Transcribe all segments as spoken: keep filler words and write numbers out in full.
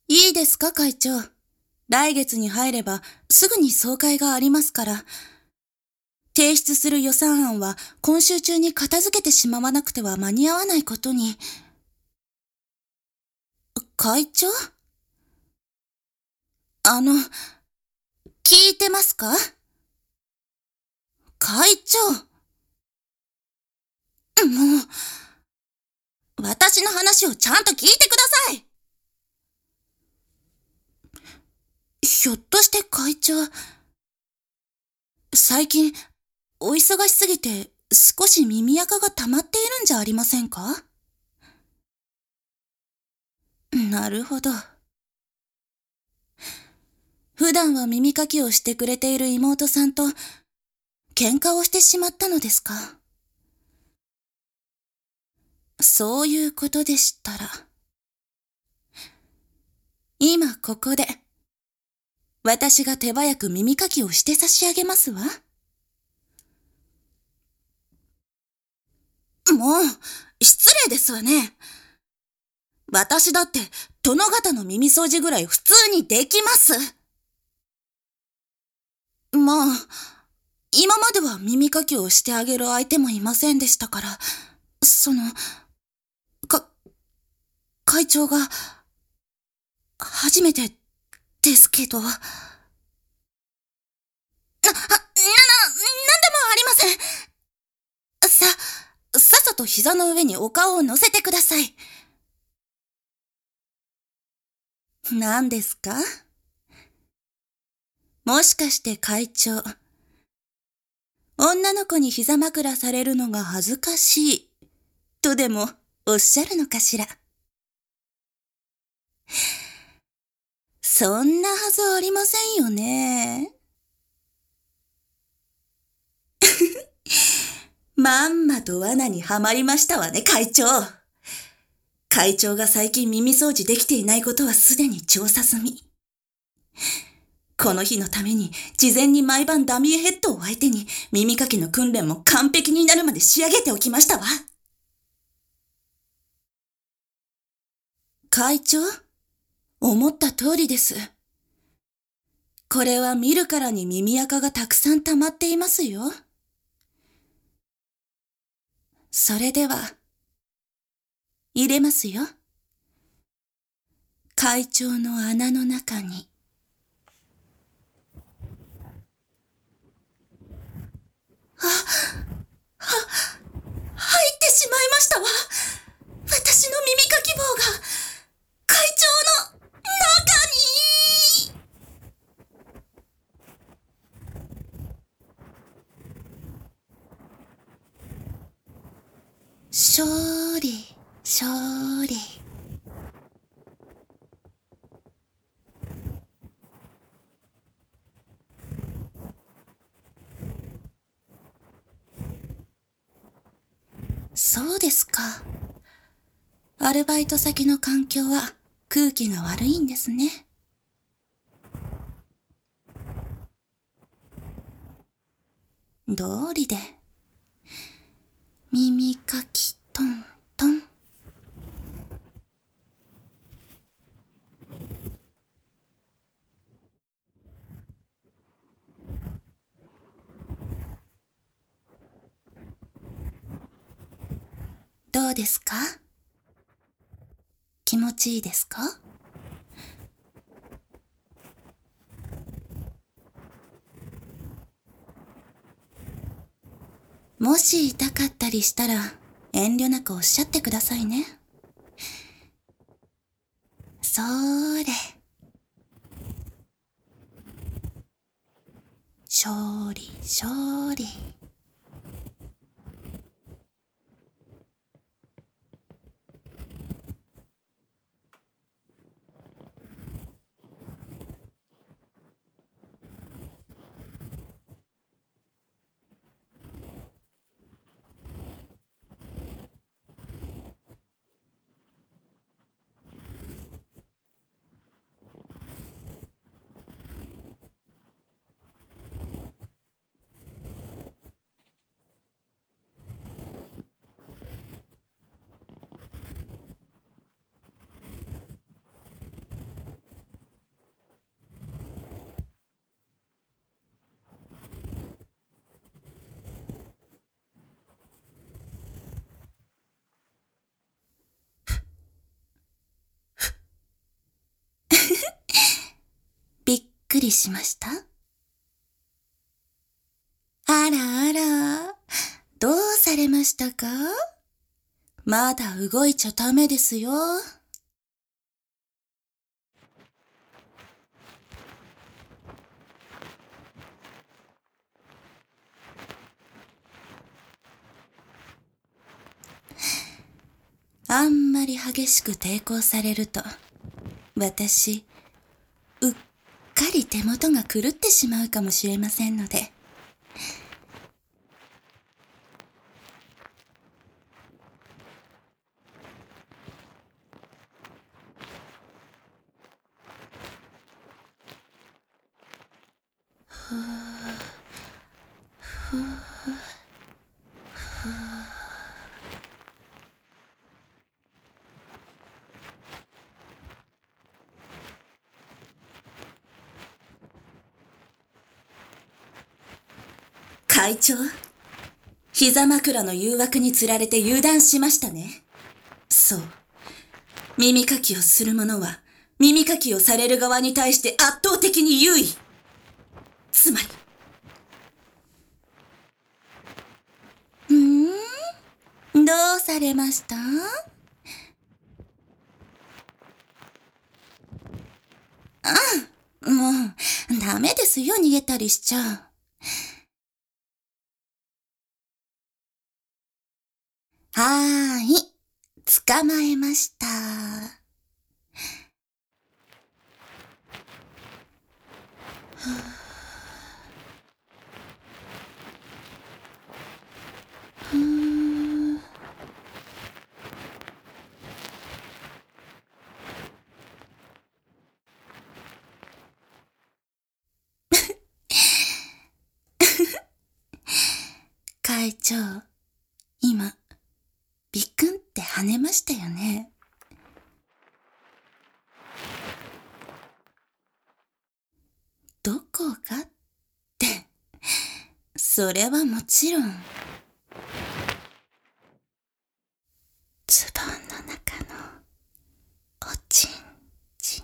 いいですか、会長。来月に入ればすぐに総会がありますから。提出する予算案は今週中に片付けてしまわなくては間に合わないことに。会長？あの、聞いてますか？会長。もう、私の話をちゃんと聞いてください。ひょっとして会長、最近お忙しすぎて少し耳垢が溜まっているんじゃありませんか？なるほど。普段は耳かきをしてくれている妹さんと喧嘩をしてしまったのですか？そういうことでしたら、今ここで私が手早く耳かきをして差し上げますわ。もう、失礼ですわね。私だって殿方の耳掃除ぐらい普通にできます。まあ、今までは耳かきをしてあげる相手もいませんでしたから、その、か、会長が、初めてですけど。な、な、な、なんでもありません。さ、さっさと膝の上にお顔を乗せてください。何ですか？もしかして会長、女の子に膝枕されるのが恥ずかしい、とでもおっしゃるのかしら。そんなはずありませんよね。まんまと罠にはまりましたわね、会長。会長が最近耳掃除できていないことはすでに調査済み。この日のために事前に毎晩ダミーヘッドを相手に耳かきの訓練も完璧になるまで仕上げておきましたわ。会長、思った通りです。これは見るからに耳垢がたくさん溜まっていますよ。それでは、入れますよ。会長の穴の中に。あ、は、入ってしまいましたわ。私の耳かき棒が、会長の中に。勝利、勝利。そうですか。アルバイト先の環境は空気が悪いんですね。道理で。耳かきトントン。どうですか？気持ちいいですか？もし痛かったりしたら遠慮なくおっしゃってくださいね。そーれ。勝利、勝利。 くりしました？あらあら、どうされましたか？まだ動いちゃダメですよ。あんまり激しく抵抗されると、私、うっかり手元が狂ってしまうかもしれませんので。ふぅ、ふぅ、ふぅ。会長、膝枕の誘惑につられて油断しましたね。そう。耳かきをする者は、耳かきをされる側に対して圧倒的に優位。つまり。うーん？どうされました？うん、もう、ダメですよ、逃げたりしちゃ。はーい、捕まえました。ふー。会長、今、ビクンって跳ねましたよね。どこがって、それはもちろん、ズボンの中のおちんちん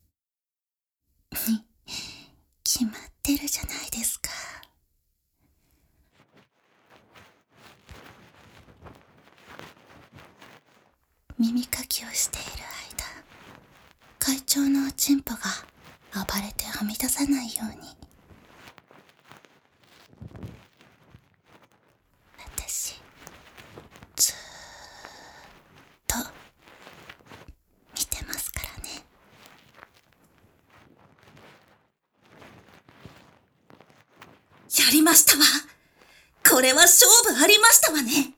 に決まってるじゃないですか。耳かきをしている間、会長のおちんぽが暴れてはみ出さないように、私、ずーっと見てますからね。やりましたわ。これは勝負ありましたわね。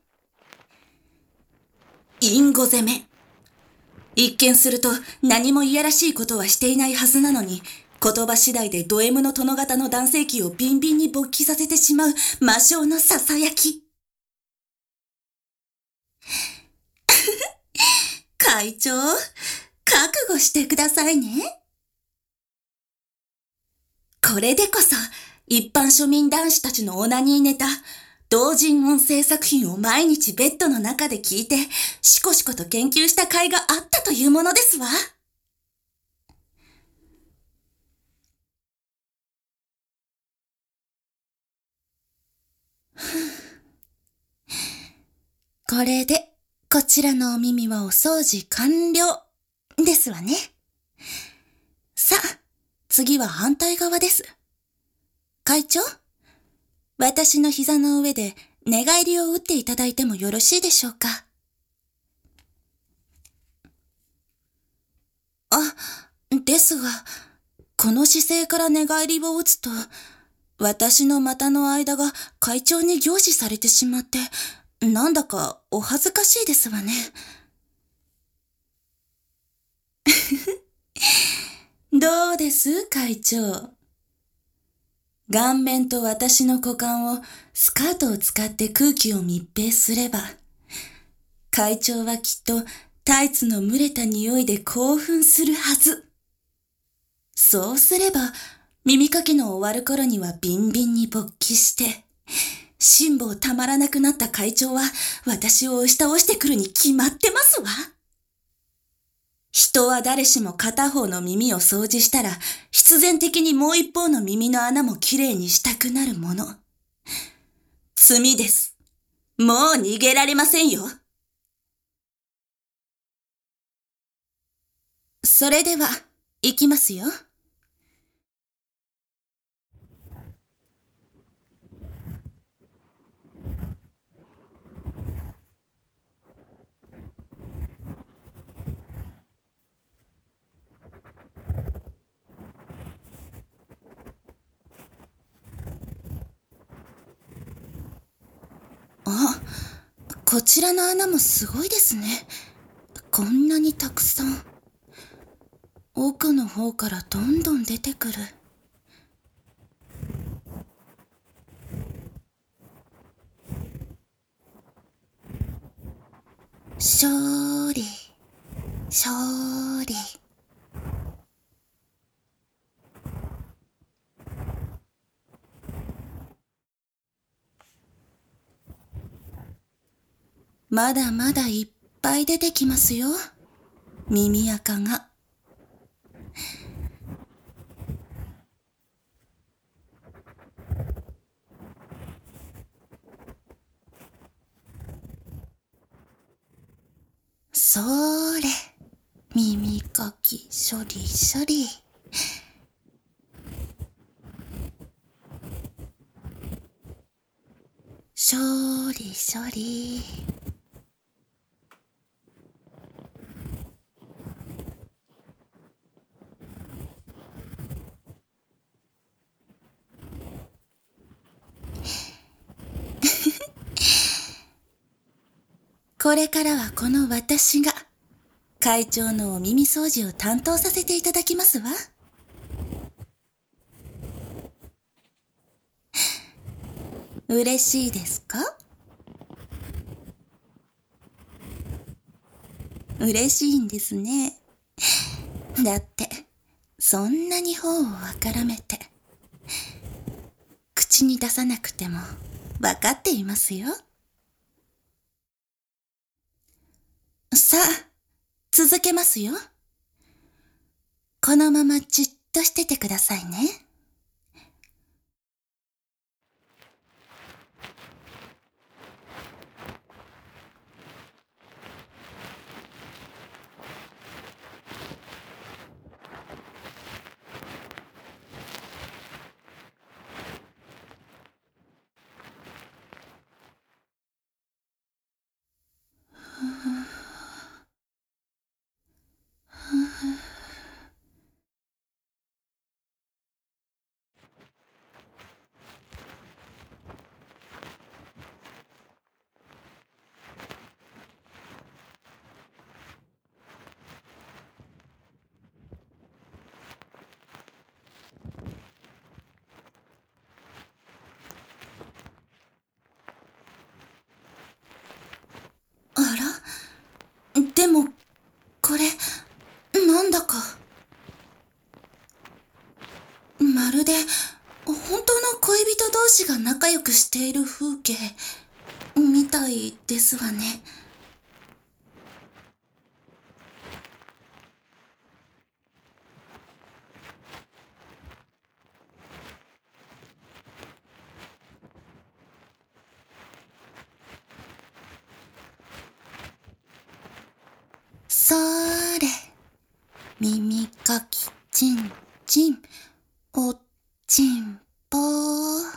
インゴ攻め。一見すると何もいやらしいことはしていないはずなのに、言葉次第でド M の殿方の男性器をビンビンに勃起させてしまう魔性のささやき。会長、覚悟してくださいね。これでこそ一般庶民男子たちのオナニーネタ、同人音声作品を毎日ベッドの中で聞いて、しこしこと研究した甲斐があったというものですわ。これで、こちらのお耳はお掃除完了ですわね。さあ、次は反対側です。会長、私の膝の上で寝返りを打っていただいてもよろしいでしょうか。あ、ですが、この姿勢から寝返りを打つと、私の股の間が会長に凝視されてしまって、なんだかお恥ずかしいですわね。どうです会長。顔面と私の股間をスカートを使って空気を密閉すれば、会長はきっとタイツの蒸れた匂いで興奮するはず。そうすれば、耳かきの終わる頃にはビンビンに勃起して、辛抱たまらなくなった会長は私を押し倒してくるに決まってますわ。 人は誰しも片方の耳を掃除したら、必然的にもう一方の耳の穴もきれいにしたくなるもの。罪です。もう逃げられませんよ。それでは、行きますよ。あ、こちらの穴もすごいですね。こんなにたくさん。奥の方からどんどん出てくる。勝利、勝利。まだまだいっぱい出てきますよ。耳垢が。そーれ。耳かき、処理処理。処理処理。これからはこの私が会長のお耳掃除を担当させていただきますわ。嬉しいですか？嬉しいんですね。だって、そんなに頬をあからめて、口に出さなくてもわかっていますよ。さあ、続けますよ。このままじっとしててくださいね。あら？でも、これ、なんだか。まるで、本当の恋人同士が仲良くしている風景、みたいですわね。そーれ。耳かき、ちんちん、おっちんぽー。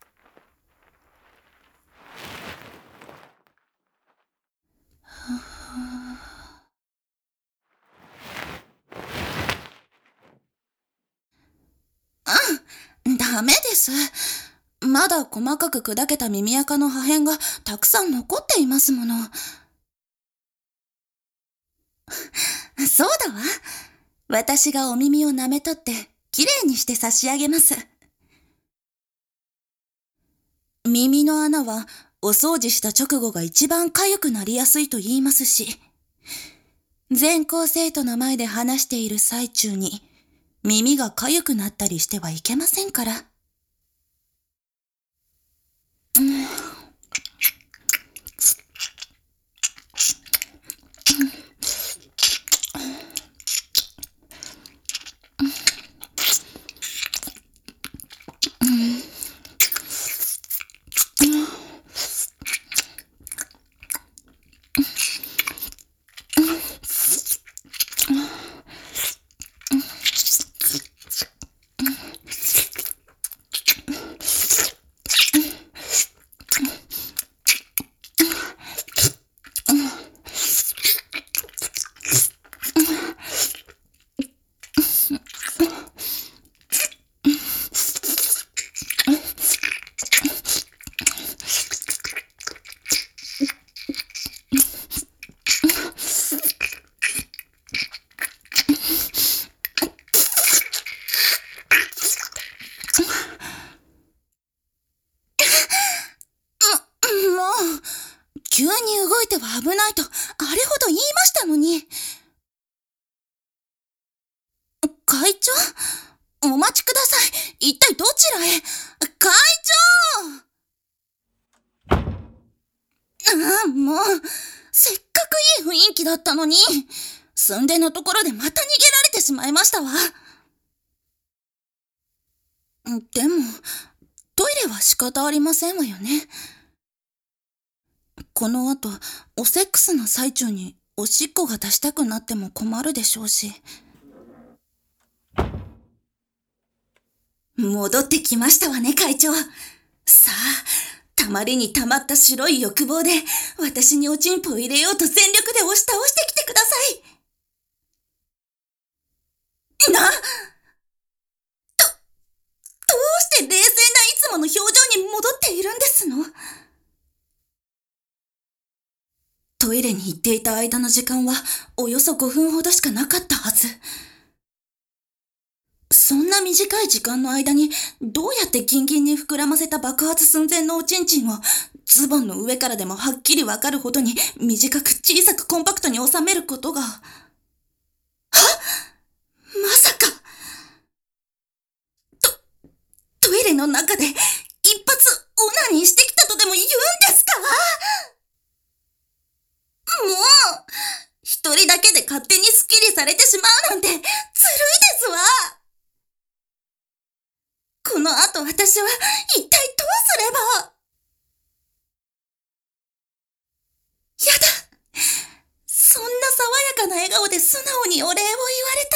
うん、ダメです。まだ細かく砕けた耳垢の破片がたくさん残っていますもの。そうだわ。私がお耳を舐め取ってきれいにして差し上げます。耳の穴はお掃除した直後が一番痒くなりやすいと言いますし、全校生徒の前で話している最中に耳が痒くなったりしてはいけませんから。うん、 いては危ないと、あれほど言いましたのに。会長、お待ちください。一体どちらへ。会長。ああ、もう、せっかくいい雰囲気だったのに、寸出のところでまた逃げられてしまいましたわ。でも、トイレは仕方ありませんわよね。この後、おセックスの最中におしっこが出したくなっても困るでしょうし。戻ってきましたわね、会長。さあ、たまりにたまった白い欲望で、私におちんぽを入れようと全力で押し倒してきてください。な、ど、どうして冷静ないつもの表情に戻っているんですの？トイレに行っていた間の時間は、およそごふんほどしかなかったはず。そんな短い時間の間に、どうやってギンギンに膨らませた爆発寸前のおちんちんを、ズボンの上からでもはっきりわかるほどに、短く小さくコンパクトに収めることが。はっ！まさか。と、トイレの中で、一発オナニーしてきたとでも言うんですか？もう、一人だけで勝手にスッキリされてしまうなんて、ずるいですわ。この後私は一体どうすれば。やだ。そんな爽やかな笑顔で素直にお礼を言われた